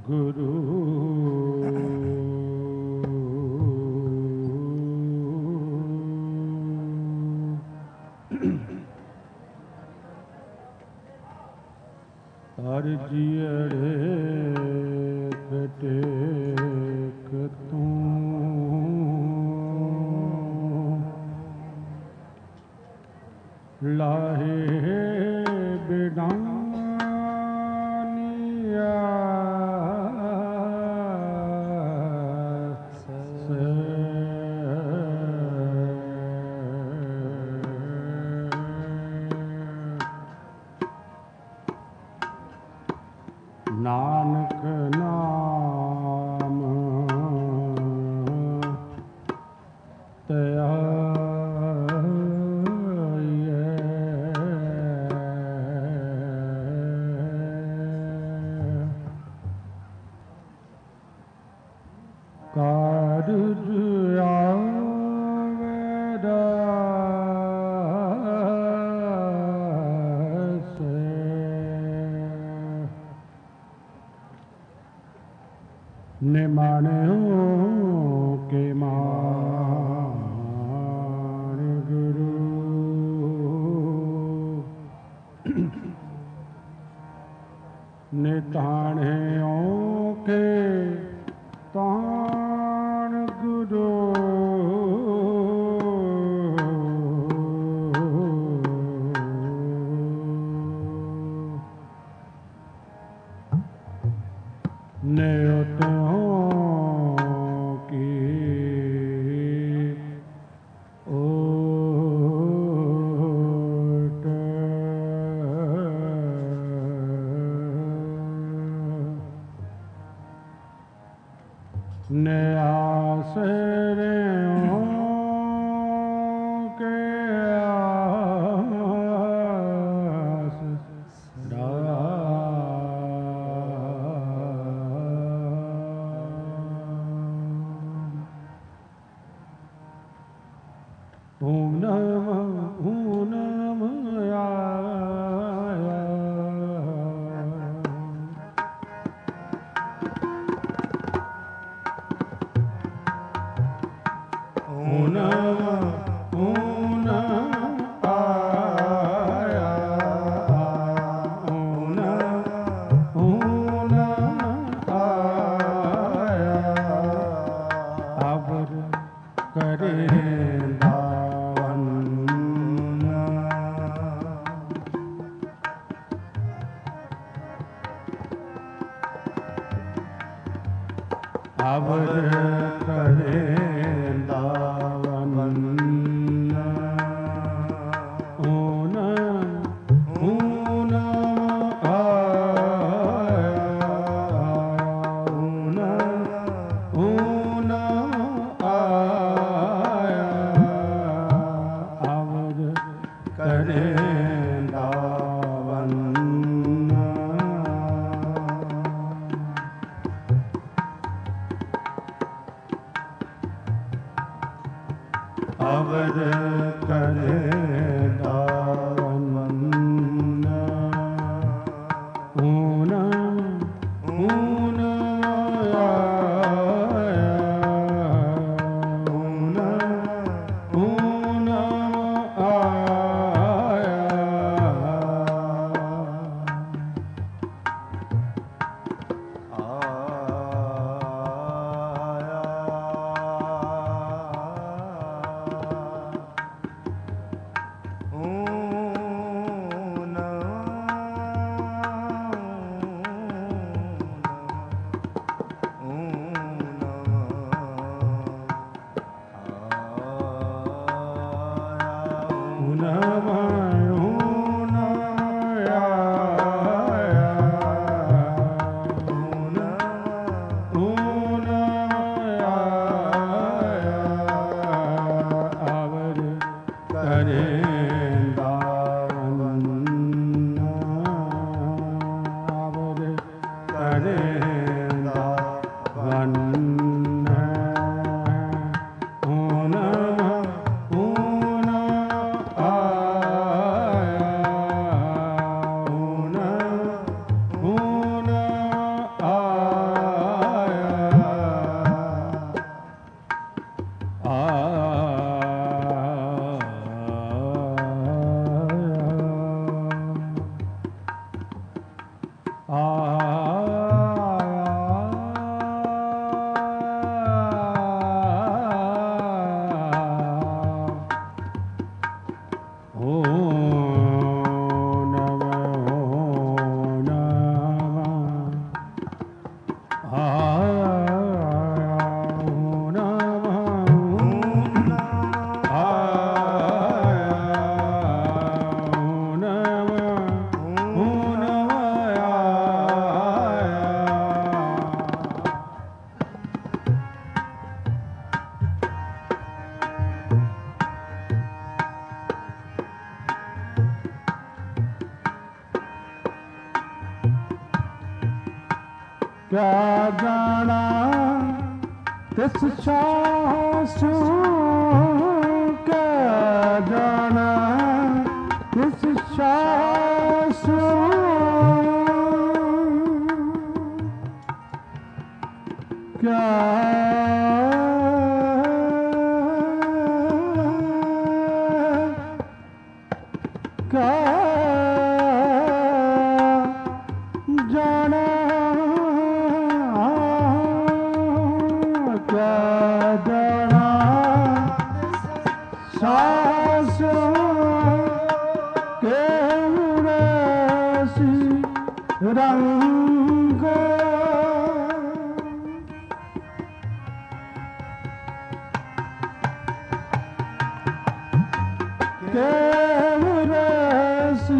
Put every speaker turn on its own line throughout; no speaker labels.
ਗੁਰੂ ਹਰ ਜੀਅੜੇ ਕਟੇਕ ਤੂੰ ਲਾਹੇ ਬਿਡਾਨੀਆ ਨਾਨਕ ਨਾਮ ਕਾਰਜ ਆਵਦਾ ਨਿਮਾਣਿਓ ਕੇ ਮਾਣ ਗੁਰੂ ਨਿਤਾਣਿਓ ਕੇ ਤਾਣ ਗੁਰੂ ਨਿਉਤਿਓ ਕੀ ਓਟ ਨਿਆਸਰਿਓ ਕੇ ਆਸ ਓਮ ਨਮઃ ਆਇਆ ਓਮ ਨਮః ਆਇਆ ਓਮ ਨਮః ਆਇਆ ਅਵਰ ਕਰੇ ਅਵਰ ਕਰੇਂਦਾ ਵੰਦਨਾ ਓਨ ਆਇਆ ਓਨ ਆਇਆ ਅਵਰ ਕਰੇਂਦਾ ਵੰਦਨਾ क्या जाना तिस शास्त्र, क्या जाना तिस शास्त्र, क्या जाना रंग केवरसी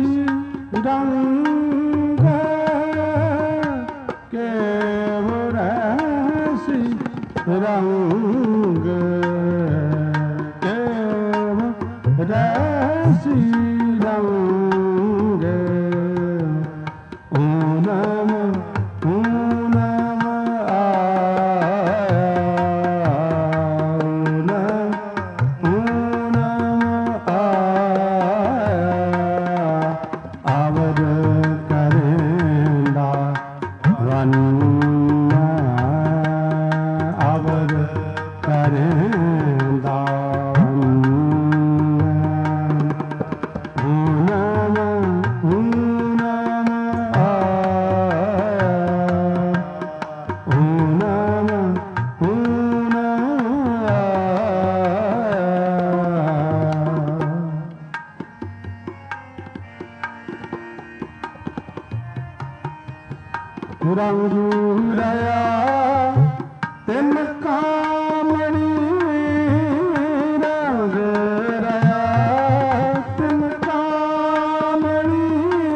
रंग, केवरसी रंग, केवरसी रंग। रंगू रया तिन कामणी, रंग रया तिन कामणी,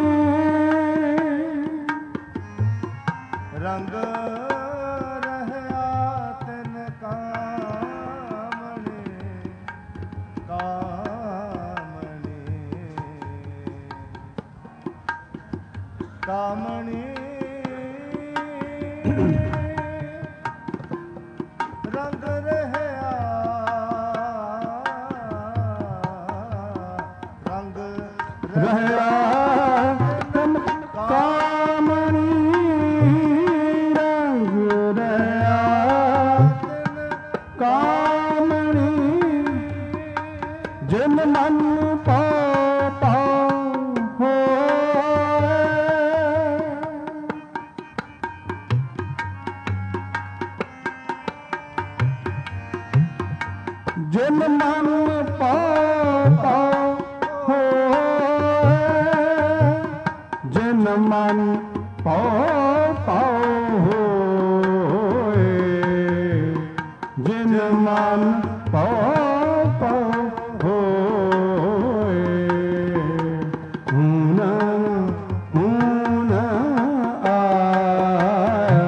रंग रहया तिन कामणी, कामणी, कामणी। रंग रहया, रंग रहया तिन कामणी, रंग रहया तिन कामणी। जिन मन पाओ पाओ होए, जिन मन पाओ पाओ होए, जिन मन पाओ पाओ होए, जिन मन पाओ पाओ होए। हून हून आया,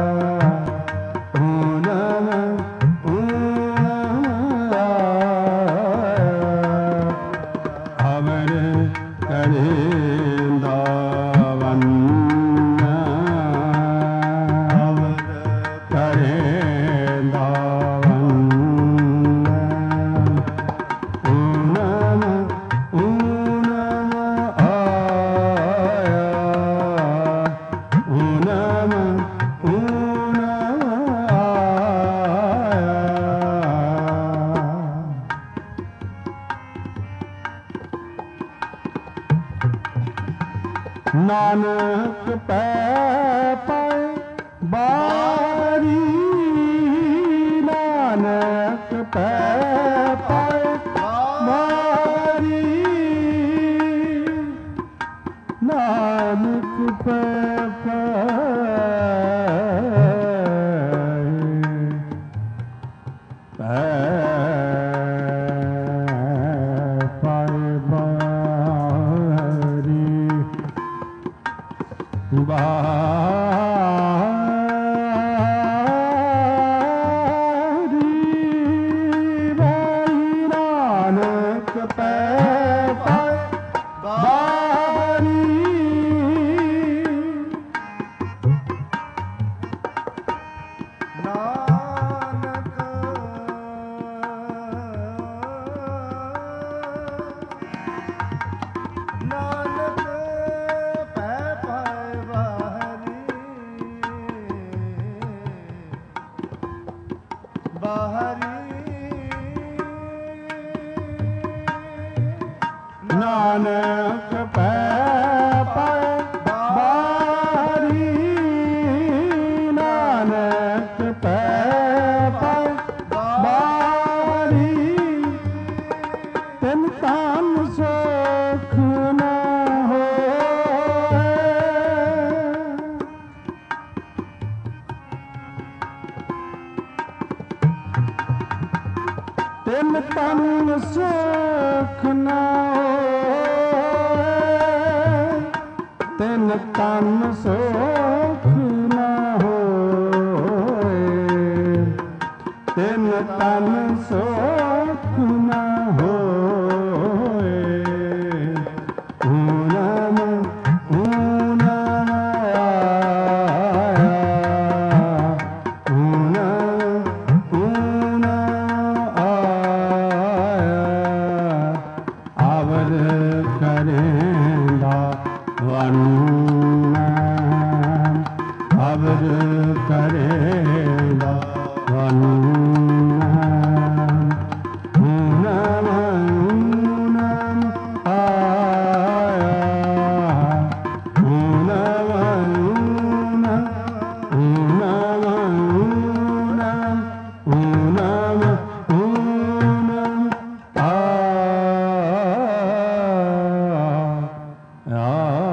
हून अवर करेंदा वन्ना, ਨਾਨਕ ਪੈ ਪਾਏ ਬਾਰੀ, ਨਾਨਕ ਪੈ ਪਾਏ ਬਾਰੀ, ਨਾਨਕ ਪੈ ਨਾਨਕ ਪੈ ਪਾਏ ਬਾਰੀ, ਨਾਨਕ ਪੈ ਪਾਏ ਬਾਰੀ, ਤਿਨ ਤਨ ਸੁਖ ਨਾ ਹੋਏ, ਤਿਨ ਤਨ ਸੁਖ ਨਾ ਤਿਨ ਤਨ ਸੁਖ ਨਾ ਹੋਏ, ਤਿਨ ਤਨ ਸੁਖ ਨਾ ਹੋਏ, ਊਨਮ ਊਨਮ ਆਇਆ, ਊਨਮ ਊਨਮ ਆਇਆ, ਅਵਰ ਕਰੇਂਦਾ ਵੰਦਨ, ਅਵਰ ਕਰੇਂਦਾ ਵੰਦਨ, ਊਨਮ ਊਨਮ ਆਇਆ, ਊਨਮ ਊਨਮ, ਊਨਮ ਊਨਮ, ਊਨਮ ਊਨਮ ਆਇਆ।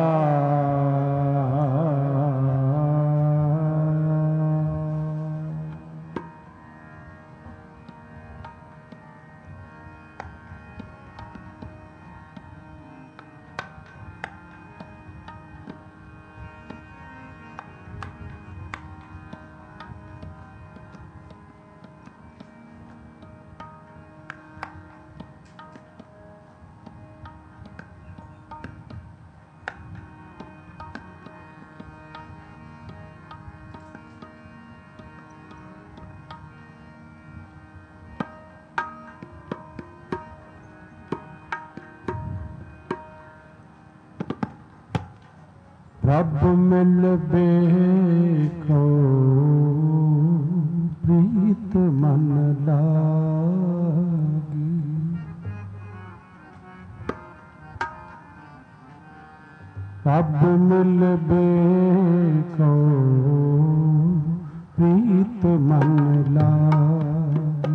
ਪ੍ਰਭ ਮਿਲ ਵੇਖੋ ਪ੍ਰੀਤ ਮਨ ਲਾਗੀ, ਪ੍ਰਭ ਮਿਲ ਵੇਖੋ ਪ੍ਰੀਤ ਮਨ ਲਾਗੀ,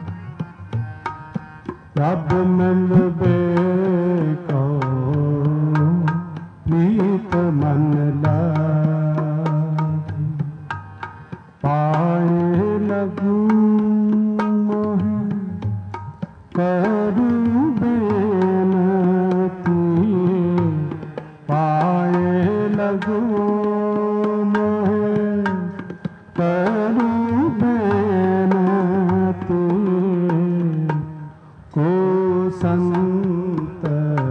ਪ੍ਰਭ ਮਿਲ ਵੇਖੋ ਪ੍ਰੀਤ ਮਨ ਲਾਗੀ, ਪਾਏ ਲਗੂ ਮੋਹਿ ਕਰੂ ਬੇਨਤੀ, ਪਾਏ ਲਗੂ ਮੋਹਿ ਕਰੂ ਬੇਨਤੀ, ਕੋ ਸੰਤ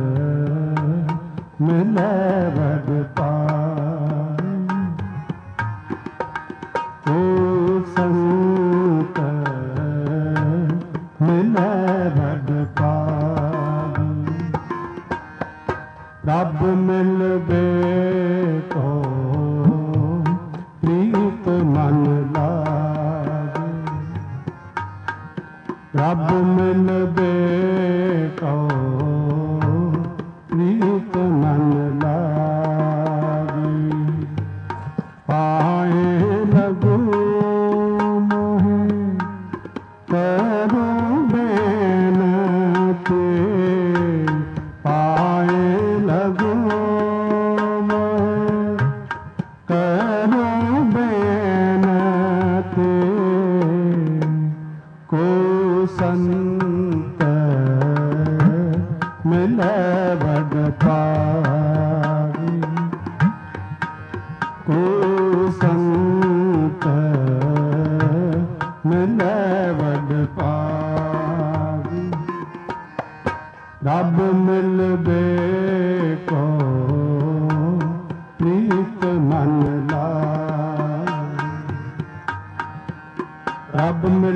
ਮਿਲੇ ਵਡ ਪਾਈ, ਕੋ ਸੰਤ ਮਿਲੇ ਵਡ ਪਾਈ, ਰੱਬ ਮਿਲ ਵੇਖੋ ਪ੍ਰੀਤ ਮਨ ਲਾਗੇ, ਰੱਬ ਮਿਲ ਵੇਖੋ ਪ੍ਰੀਤ ਮਨ ਲਾਗੇ,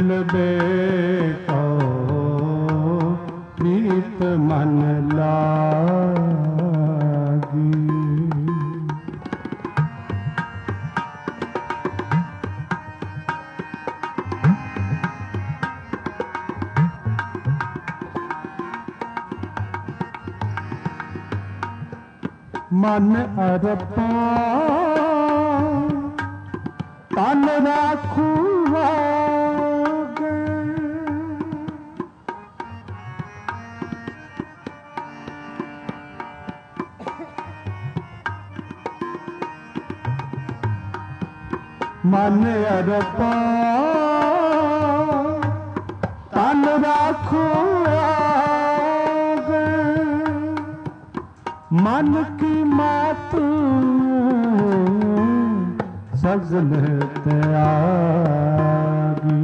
मिलबे को प्रीत मन लागी। मन अरपा तन राखू आगे, मन अरपा तन राखू आगे, मन की मात सजल त्यागी।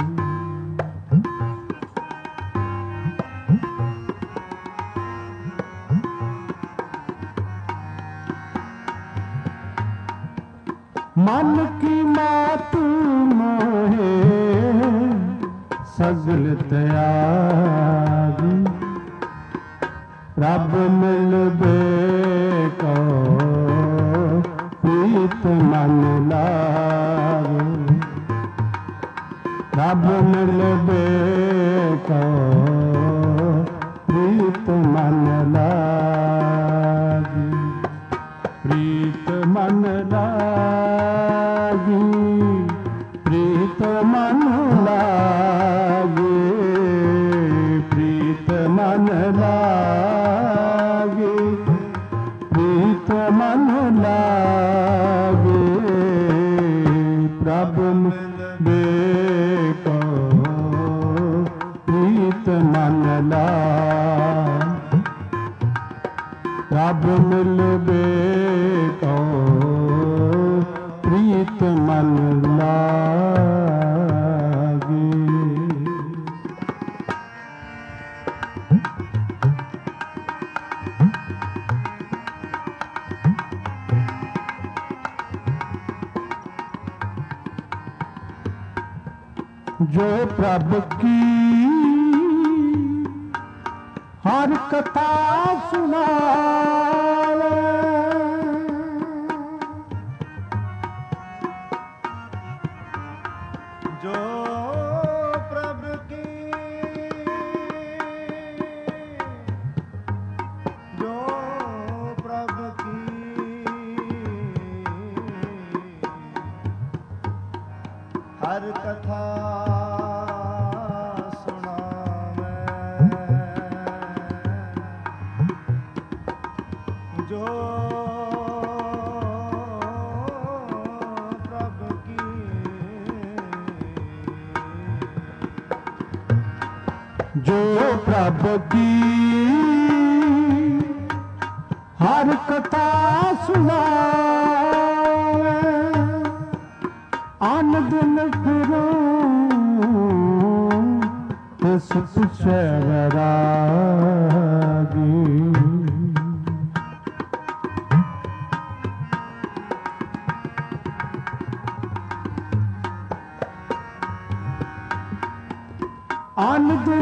मन की मात मोहे सजल त्यागी। रब मिलबे को प्रीत मन लागे। रब मिलबे को प्रीत मन लागे। प्रीत मन लागी, प्रीत मन लागे, प्रीत मन लागे, प्रीत मन लागे। प्रभु मिलबे को प्रीत मन लागे। प्रभु मिलबे को प्रीत मन लागे। जो प्रभु की हर कथा सुनावे,
जो प्रभु की, जो प्रभु की हर कथा सुनावे, जो प्रभु की,
जो प्रभु की हर कथा सुनावे, आन दिन फिरो तिस पूछे वैरागी। आन दिन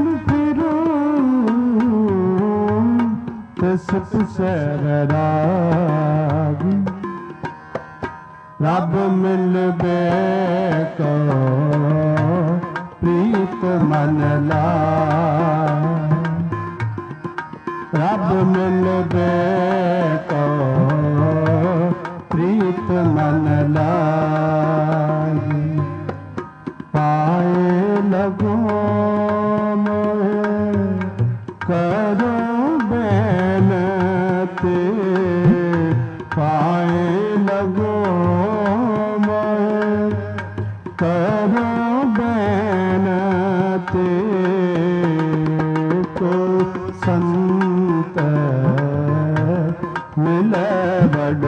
फिरूं तिस पूछे वैरागी। रब मिलबे को प्रीत मन लागे। रब मिलबे को प्रीत मन लागे। पाए लगो मोहे करो बेनती, पाए लगो मोहे करो बेनती। को संत मिले बड़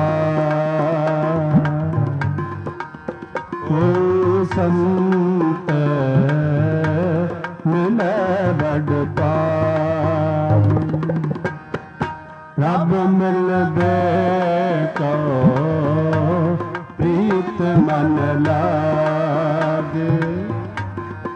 पाए, को संत मिले बड़ पाए। रब मिलबे को प्रीत मन लागे।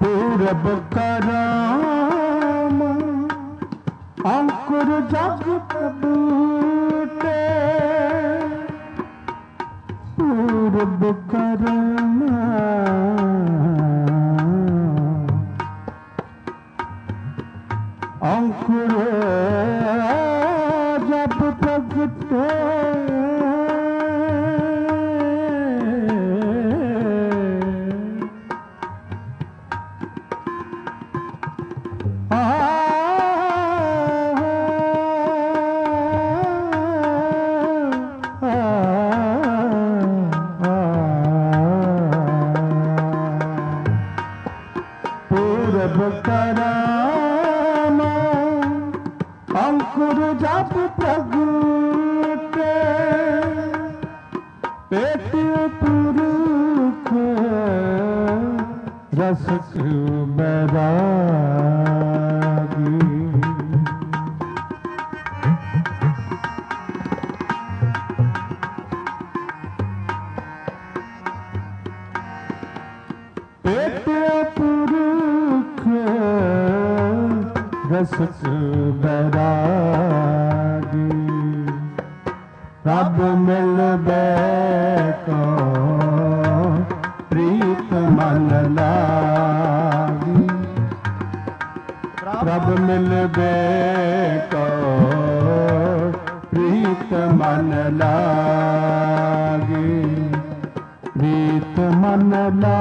पूरब कराम अंकुर जग प्रबूटे पूरब कराम अंकुर जब प्रगटे पूरब कराम अंकुर जब प्रगटे पेट पुरुष रसक बैरागी पेट पुरुष रसक बैरागी रब मिल बैठो प्रीत मन लागी रब मिल बैठो प्रीत मन लागी प्रीत मन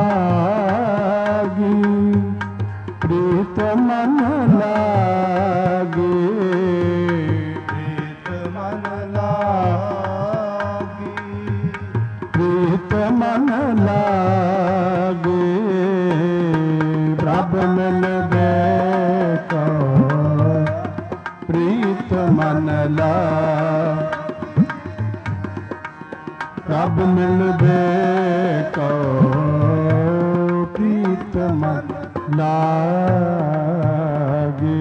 लागी प्रीत मन लागी
प्रीत मन लागी
प्रीत मन लागे रब मिल बैठो प्रीत मन रब मिल बैठो प्रीत मन लागे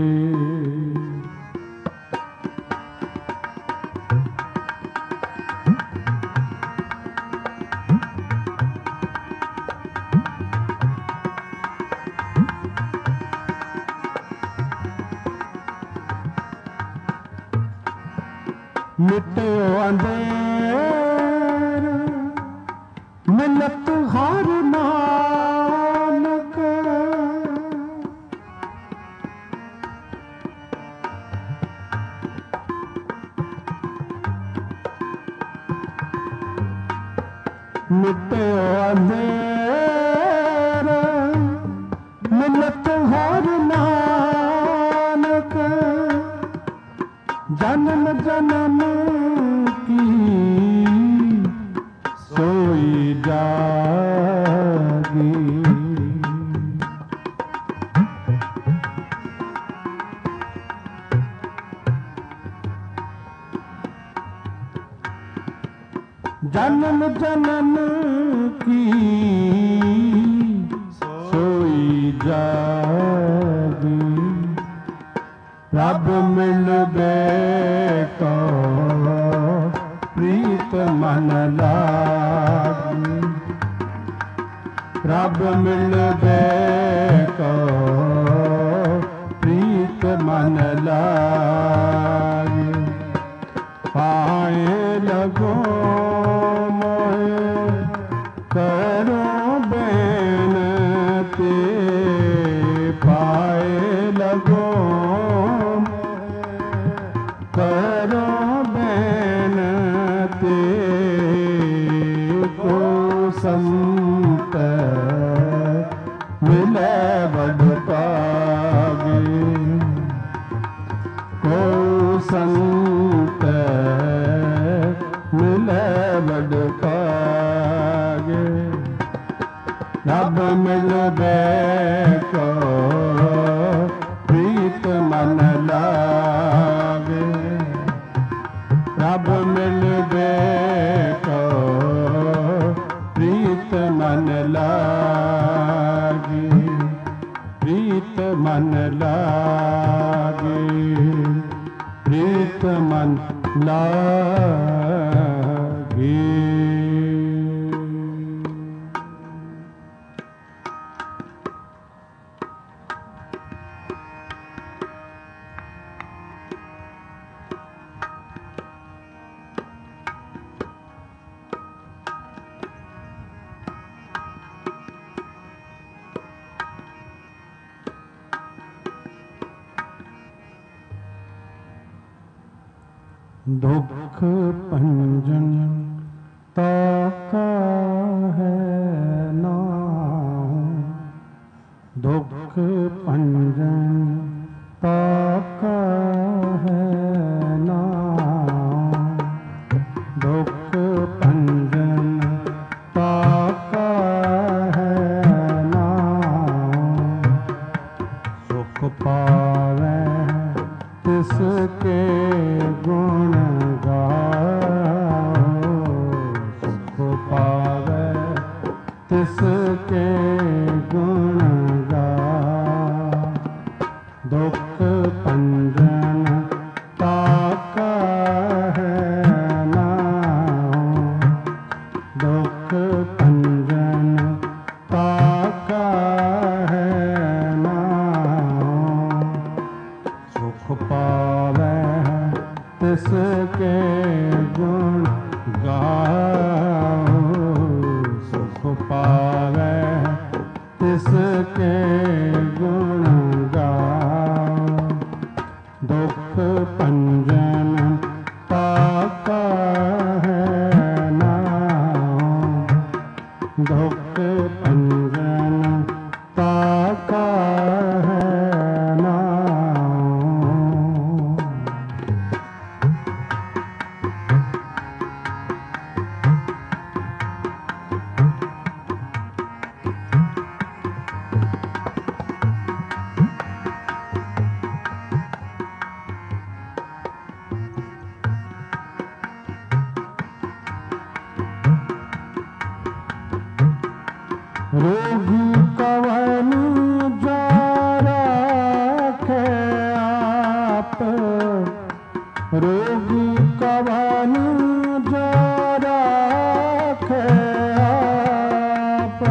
मिट्यो अंधेर मिलत हर नानक मिट्यो अंधेर मिलत हर नानक जन्म जन्म की सोई जागी जन्म जन्म की सोई जागी रब मिल बैठो प्रीत मन लागी रब मिल बैठो प्रीत मन लागी पाए लगो मोए करो बेनती पाए लगो करो बेनती को संत मिले बड़ पागी को संत मिले बड़ पागे रब मिल बैठो प्रीत मन लागे रब मिल बैठो प्रीत मन लागे प्रीत मन लागे प्रीत मन लागे दुख पंजन ताका है नाम, दुख पंजन ताका है नाम, दुख पंजन ताका है नाम, सुख पावे तिसके गुण गाओ, सुख पावे तिसके गुण गाओ, दुख पंजन ताका है नाम, दुख पंजन ताका है नाम, सुख पावे तिसके गुण गाओ, सुख पावे तिसके गुण गाओ, दुख पंजन ताका है नाम, दुख पंजन ताका है नाम। रोगी कवन जा राखे आप, रोगी कवन जा राखे आप,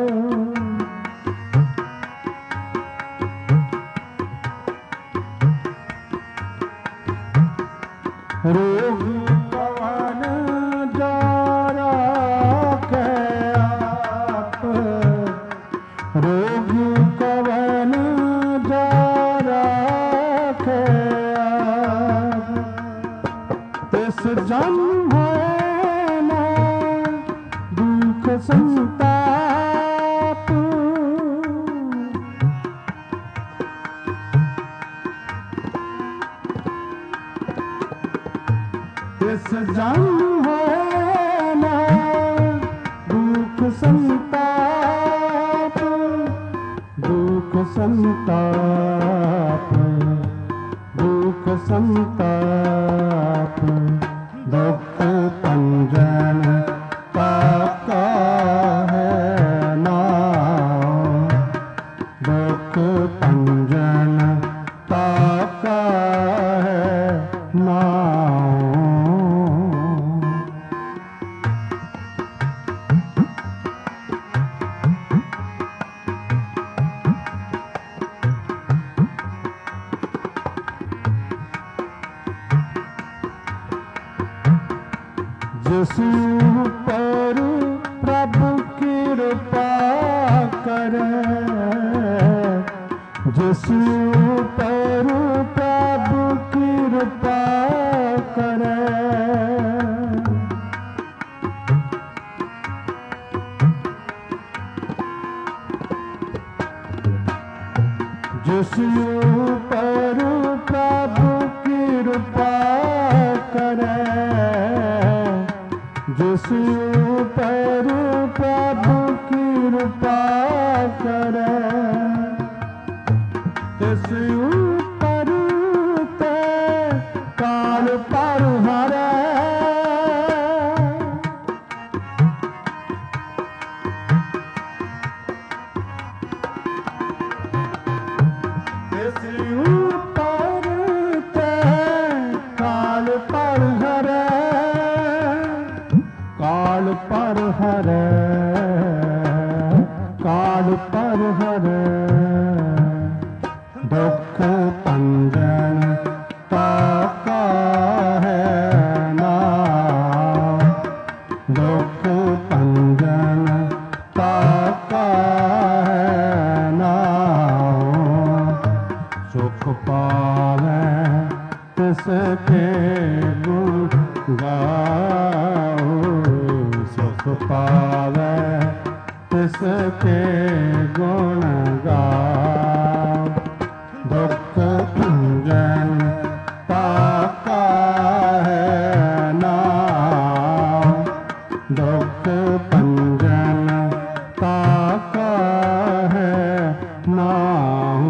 रोगी कवन जा राखे आप, रोगी कवन जा राखे आप, तिस जन्म है ना दुख संताप, तिस जन्म है ना दुख संताप, दुख संताप, दुख संताप, दुख पंजन ताका है नाम, दुख पंजन ताका है नाम। जिस पर प्रभु कृपा करे, जिस पर प्रभु कृपा करे, जिस पर प्रभु कृपा करे, जिस पर प्रभु कृपा करे, तिस पर ते काल पर हरे, तिस पर ते काल पर हरे, काल पर हरे, काल पर हरे, दुख पंजन ताका है नाम, दुख पंजन ताका है नाम, सुख पावे तिसके गुण गाओ सुख पावे तिसके गुण गाओ दुख भंजन ताका है नाम दुख भंजन ताका है नाम।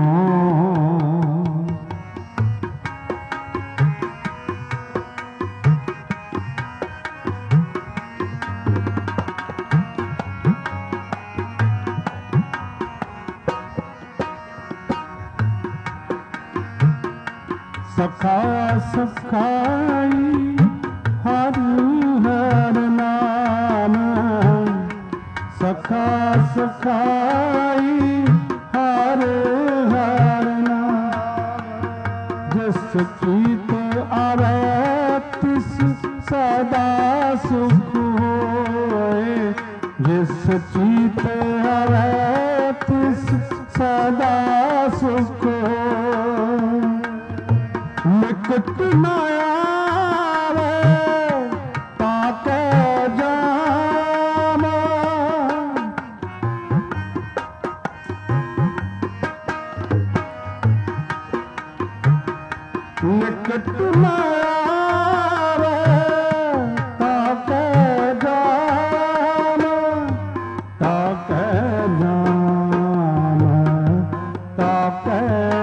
सखा सखाई हर हर नाम सखा सखाई हर हर नाम जिस चीत आवे तिस सदा सुख होए जिस चीत आवे तिस सदा सुख होए निकट न आवे ताके जाना निकट न आवे ताके जाना ताके जाना ताके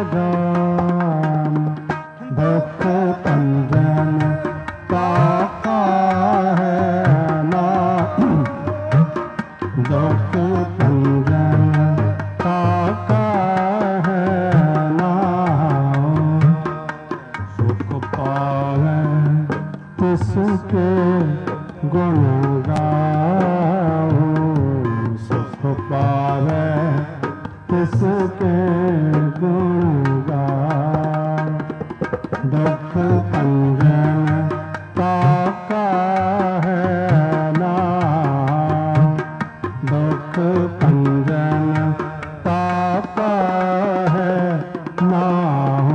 जाना दुख भंजन ताका है नाम दुख भंजन ताका है नाम सुख पावे तिसके गुण गाओ सुख पावे तिसके गुण गाओ दुख भंजन ताका है नाम दुख भंजन ताका है नाम।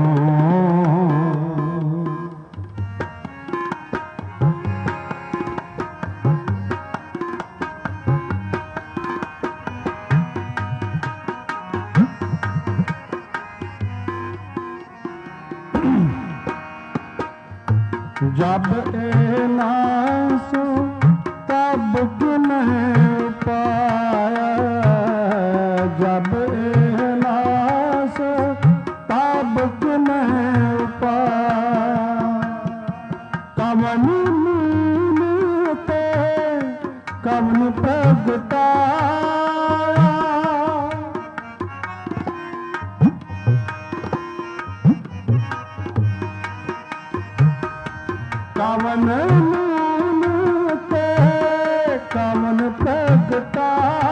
जब ए नासो तब नहीं पाया जब ए नासो तब नहीं पाया कवन मिलते कवन प्रगटाया कवन मिलते कवन प्रगटाया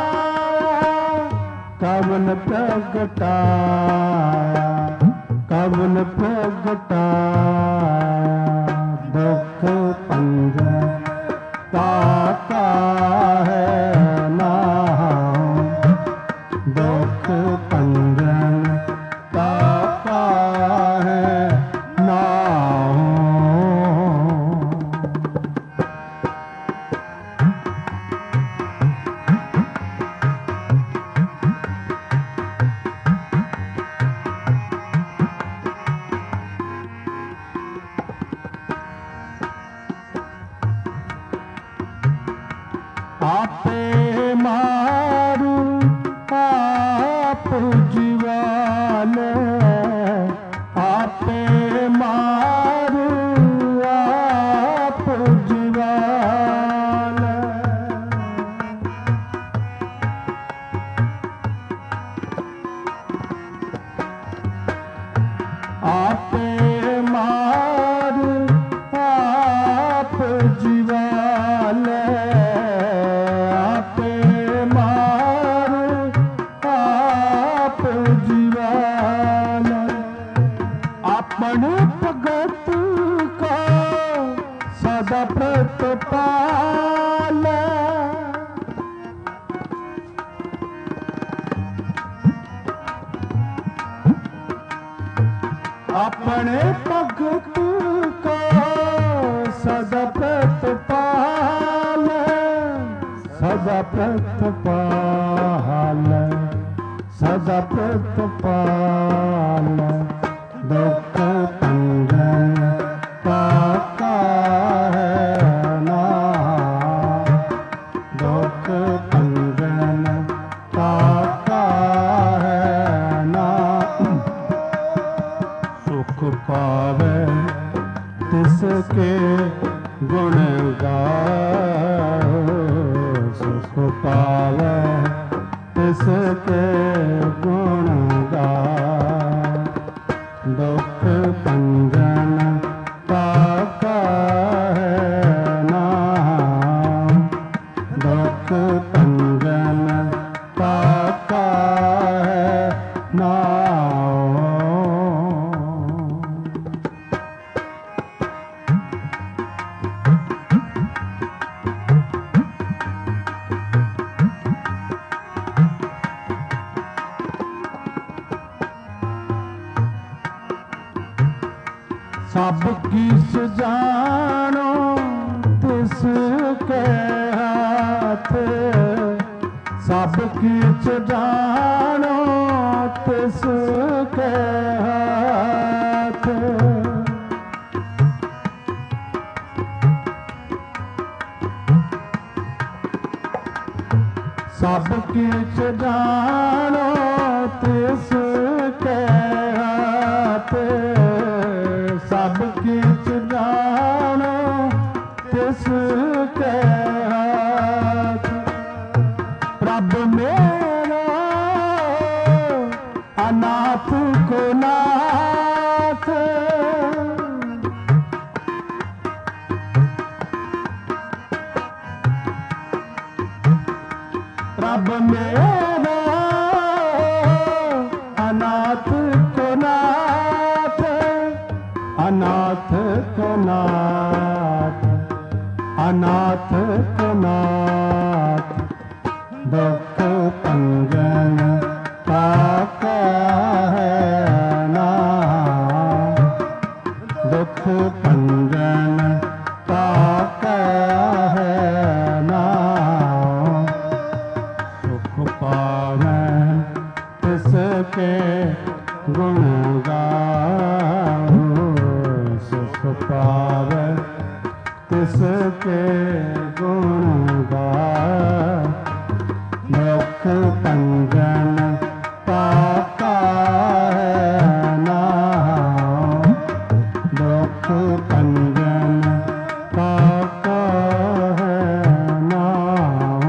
कवन प्रगटाया कवन प्रगटाया दुख भंजन ताका है नाम दुख भंजन ताका है नाम। आपे मारू आप जीवाले आपे मारू आप जीवाले आपे मारू आप जीवाले अपने भगत का सदा प्रतिपाल अपने भगत का सदा सदा प्रतिपाल सदा प्रतिपाल दुख पंजन काका है नाम दुख पंजन काका है नाम सुख पावे तिसके गुण गाओ सुख पावे तिसके गुण गाओ दुख पंजन काका है नाम दुख पंजन काका है नाम। सब किस जानो तिसके हाथ सब किस जानो तिसके हाथ सब किस जानो तिसके हाथ सब किछ जानो तिसके हाथ प्रभ मेरा अनाथ को नाथ प्रभ मेरा अनाथ को नाथ अनाथ को नाथ अनाथ को नाथ दुख पंजन काका है नाम दुख पंजन काका है नाम सुख पावे तिसके गुण गाओ सुख पावे तिसके गुण गाओ दुख पंजन काका है नाम दुख पंजन काका है नाम।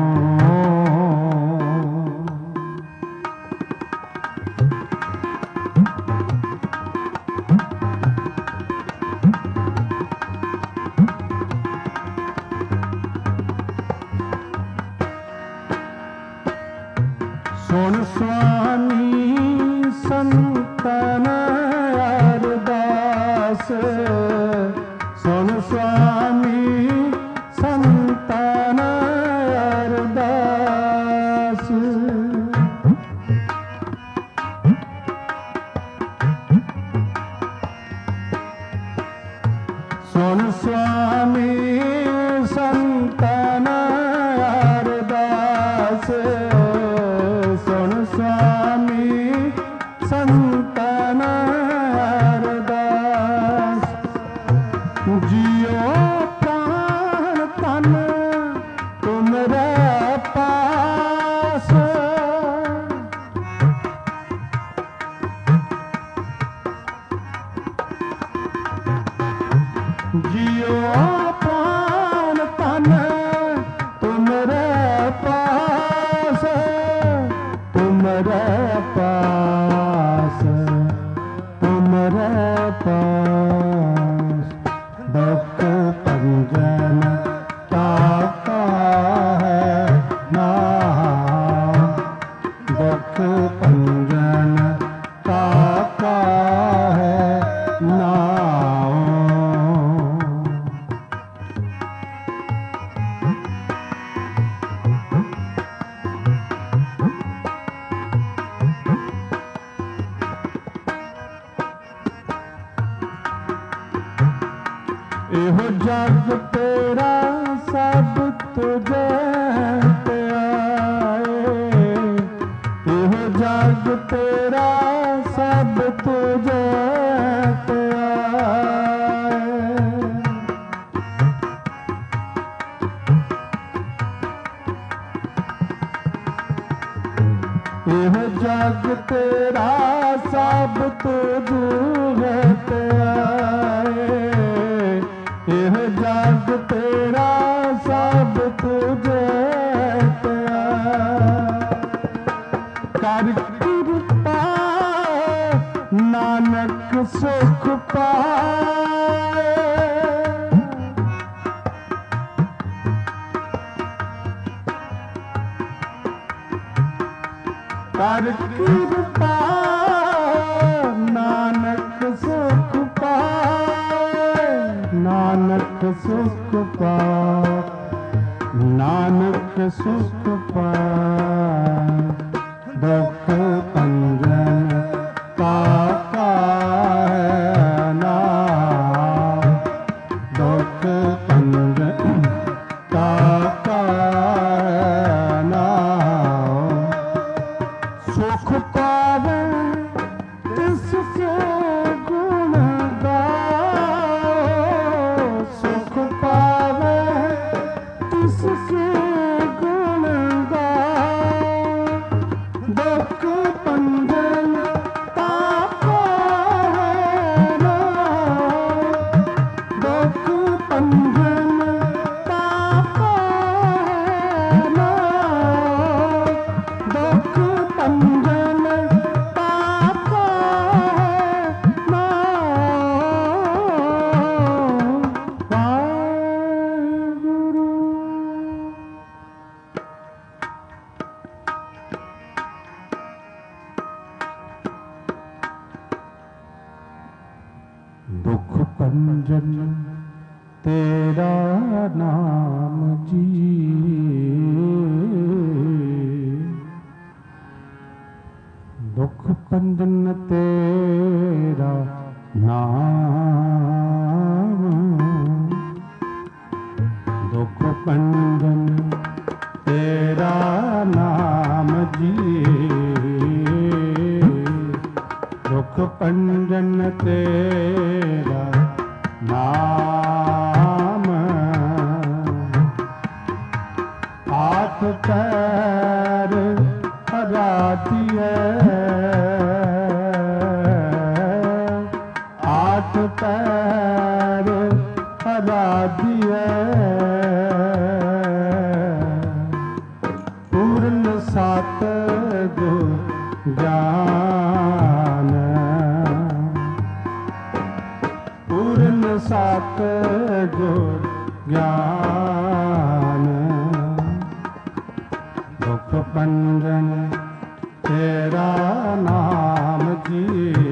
सुन स्वामी संतन अरदास सुन स्वामी संतन अरदास सुन स्वामी संतन अरदास सुन स्वामी संतन अरदास जियो प्राण तन तुमरे पास जियो प्राण तन तुमरे पास तुमरे पास तुमरे पास दुख पंजन काका है नाम दुख पंजन काका है नाम। एहो जग तेरा सब तुझे प्यारा जग तेरा सब तुझे यह जग तेरा सब तुझे यह जग तेरा सब तुझे कर कृपा नानक सुख पाए कर कृपा नानक सुख पाए नानक सुख पाए नानक सुख पाए दुख पंजन काका है नाम दुख पंजन काका है नाम सुख पावे तिसके गुण गाओ सुख पावे तिसके गुण गाओ दुख पंजन ताको है नाम दुख पंजन ताको है नाम दुख पंजन ताको है नाम वाहिगुरु। दुख पंजन तेरा नाम जी दुख पंजन तेरा नाम दुख पंजन तेरा नाम जी दुख पंजन तेरा नाम हाथ पैर हरातिए हाथ पैर हरातिए पूर्ण सात गुण ज्ञान पूर्ण सात गुण ज्ञान दुख पंजन तेरा नाम जी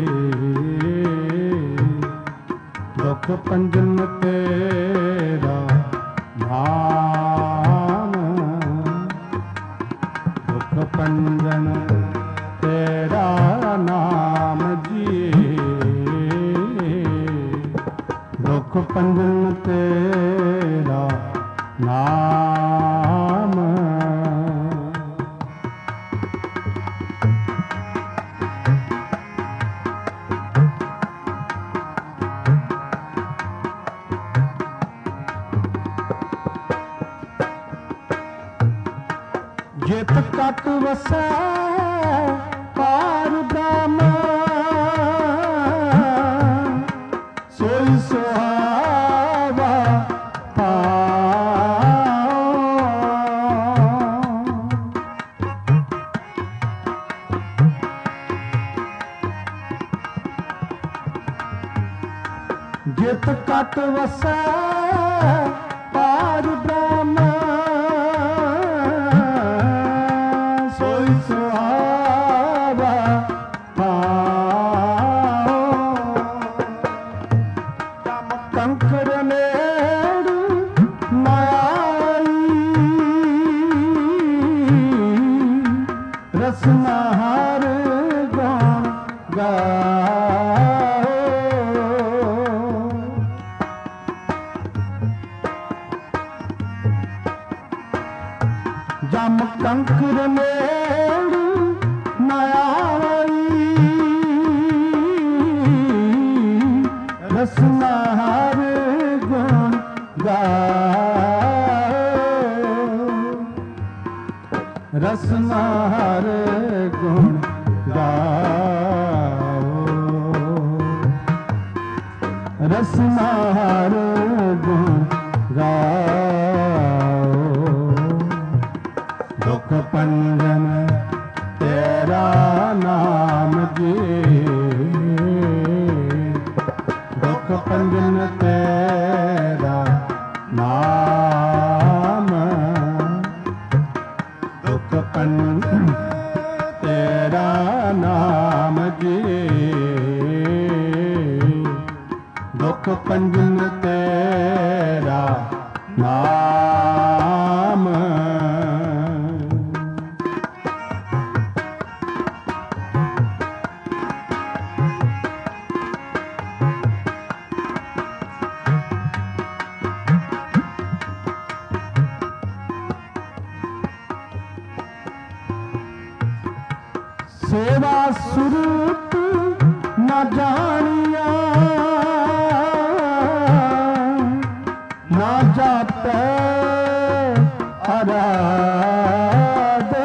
दुख पंजन तेरा नाम दुख पंजन तेरा नाम जी दुख पंजन तेरा नाम जित कट वसै पार ब्रह्म सोई सुहावा जित कट वसै पार ब्रह्म सोई सुहावा कंकर नेड़ माई रसना हर गुण गाओ रसना हर गुण गाओ रसना हर गुण गाओ रसना हर गुण गाओ दुख पंजन तेरा नाम जी दुख पंजन तेरा नाम दुख पंजन तेरा नाम जी दुख पंजन तेरा नाम सेवा सुरत न जानिया न जाते आराध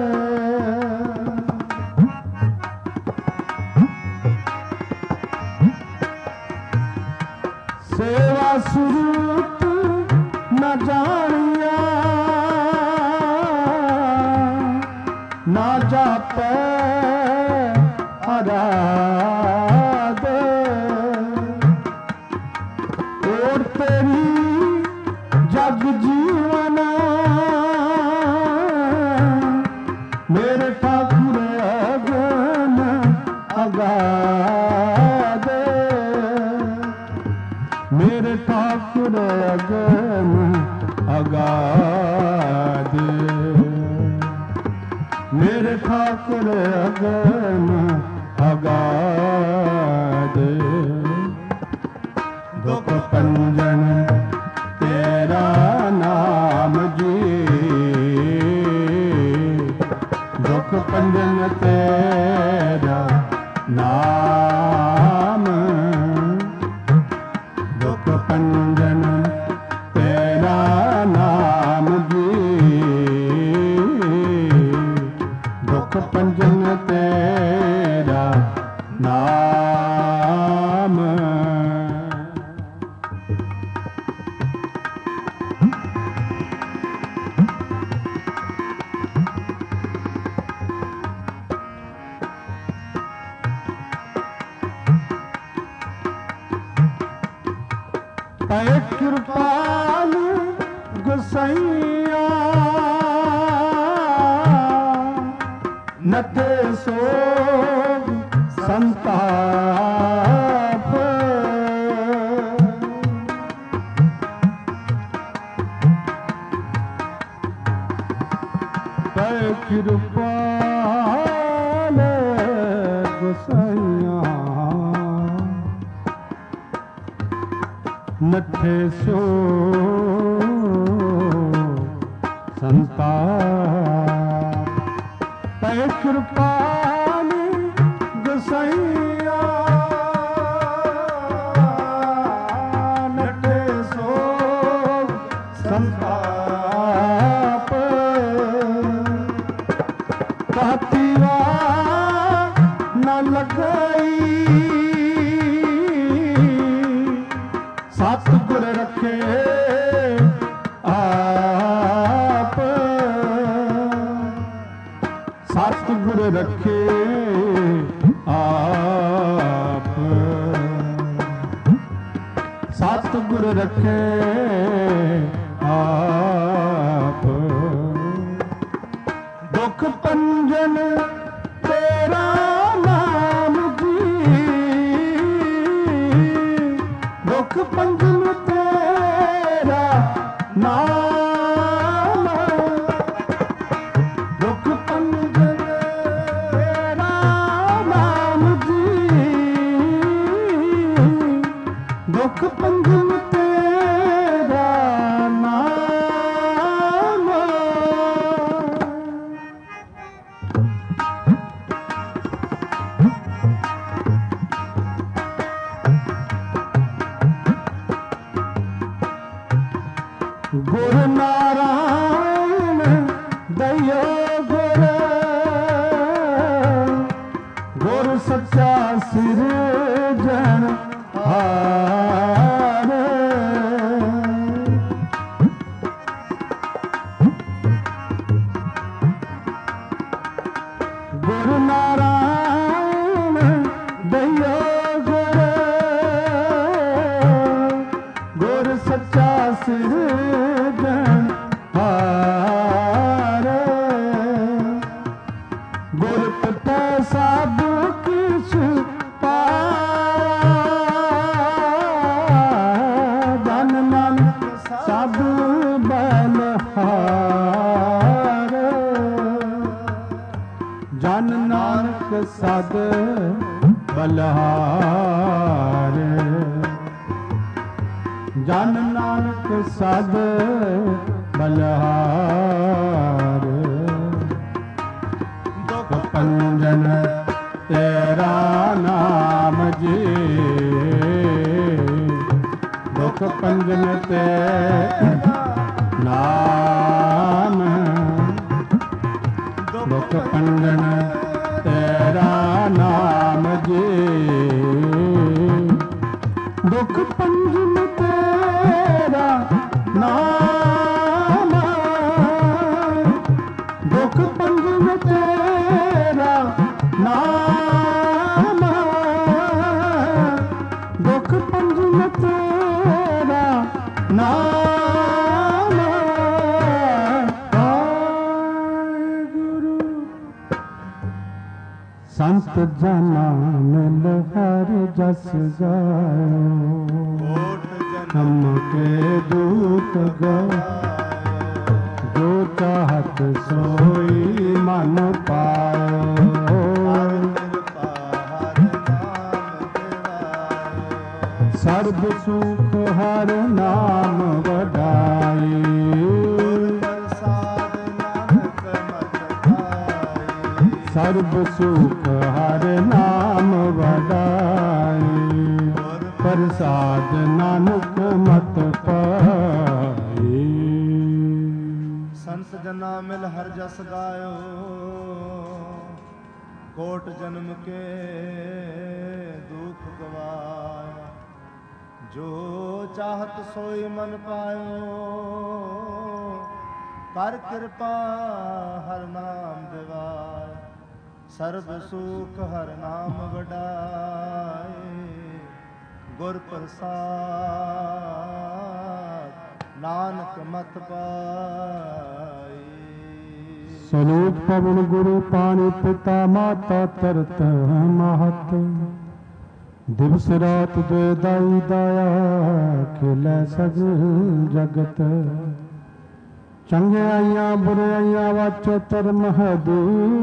सेवा सुरत न जानिया न जाते आराध और तेरी जग जीवन मेरे ठाकुर अगन अगाध मेरे ठाकुर अगन अगाध मेरे ठाकुर अगन अगाध दुख पंजन तेरा नाम जी दुख पंजन तेरा नाम दुख पंजन तेरा नाम जी दुख पंजन तेरा नाम पै कृपाल गुसैया नते सोग संताप पै कृपाल गुसैया नठे सो संताप पै कृपाल गुसैया नठे सो संताप कहतीवा न लगाई सतगुर रखे आप सतगुर रखे आप सतगुर रखे आप दुख पंजन तेरा नाम जी दुख पंजन तेरा नाम दुख पंजन तेरा नाम जी दुख पंजन तेरा ਗੁਰ ਨਾਰਾਇਣ ਦਇਓ ਗੁਰ, ਗੁਰ ਸੱਚਾ ਸਿਰਜਣਹਾਰ। ਗੁਰ ਨਾਰਾਇਣ ਦਇਓ ਗੁਰ, ਗੁਰ ਸੱਚਾ ਸਿਰਜਣਹਾਰ। ਗੁਰ ਪਿਤਾ ਸਭ ਕਿਛ ਪਾਇਆ, ਜਨ ਨਾਨਕ ਸਭ ਬਲਹਾਰ। ਜਨ ਨਾਨਕ ਸਦ ਬਲਹਾਰ, ਜਨ ਨਾਨਕ ਸਦ ਬਲਹਾਰ। ਦੁਖ ਭੰਜਨ ਤੇਰਾ ਨਾਮ ਜੀ, ਦੁਖ ਭੰਜਨ ਤੇਰਾ ਨਾਮ, ਦੁਖ ਭੰਜਨ ਤੇਰਾ ਨਾਮ ਜੀ, ਦੁਖ ਭੰਜਨ ਤੇਰਾ ਨਾਮ, ਦੁਖ ਭੰਜਨ ਤੇਰਾ ਨਾਮ, ਦੁਖ ਭੰਜਨ ਤੇਰਾ ਨਾਮ। ਵਾਹਿਗੁਰੂ ਸੰਤ ਜਨਾਂ ਮਿਲ ਹਰ ਜਸ ਗਾਇਓ, ਹਮ ਕੇ ਦੂਤ ਗਾਇਓ, ਜੋ ਚਾਹਤ ਸੋਈ ਮਨ ਪਾਇਓ। ਸਰਬ ਸੁਖ ਹਰ ਨਾਮ ਵਡਾਈ, ਸਰਬ ਸੁਖ ਹਰ ਨਾਮ ਵਡਾਈ, ਪ੍ਰਸਾਦ ਨਾਨਕ ਮਤ ਪਾਈ।
ਸੰਤ ਜਨਾ ਮਿਲ ਹਰ ਜਸ ਗਾਇਓ, ਕੋਟ ਜਨਮ ਕੇ ਦੁਖ ਗਵਾਇਆ, ਜੋ ਚਾਹਤ ਸੋਈ ਮਨ ਪਾਇਓ। ਕਰ ਕਿਰਪਾ ਹਰ ਨਾਮ ਦਿਵਾਇਆ, ਸਰਬ ਸੁਖ ਹਰ ਨਾਮ ਵਡਾਏ। ਗੁਰ ਪ੍ਰਸਾਦ ਨਾਨਕ ਮਤ ਪਾਈ।
ਸਲੋਕ ਪਵਨ ਗੁਰੂ ਪਾਣੀ ਪਿਤਾ ਮਾਤਾ ਤਰਤ ਮਹਤ, ਦਿਵਸ ਰਾਤ ਦੇ ਦਾਈ ਦਾਇਆ, ਖੇਲੇ ਸਗਲ ਜਗਤ। ਚੰਗਿਆਈਆਂ ਬੁਰਾਈਆਂ ਵਾਚ ਧਰਮ ਹਦੂ,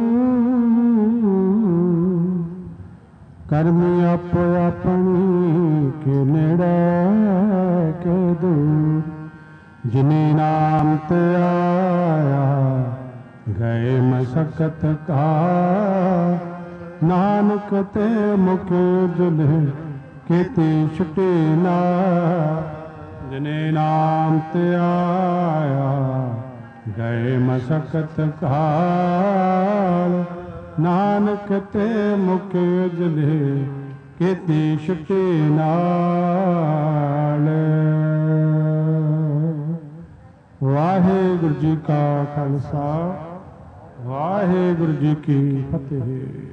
ਕਰਮੀ ਆਪੋ ਆਪਣੀ ਕੇ ਨੇੜੇ ਕੇ ਦੂਰ। ਜਿਨੇ ਨਾਮ ਤੇ ਆਇਆ ਗਏ ਮਸਕਤ ਕਾ, ਨਾਨਕ ਤੇ ਮੁਖ ਜੁਲੇ ਕੀਤੀ ਛੁਟੇ ਨਾ। ਜਿਨੇ ਨਾਮ ਤੇ ਆਇਆ ਗਏ ਮਸਕਤ ਕਾਲ, ਨਾਨਕ ਤੇ ਮੁਖ ਜੁਲੇ ਕੀਤੀ ਛੁਟੇ ਨਾਲ। ਵਾਹਿਗੁਰੂ ਜੀ ਕਾ ਖਾਲਸਾ, ਵਾਹਿਗੁਰੂ ਜੀ ਕੀ ਫਤਿਹ।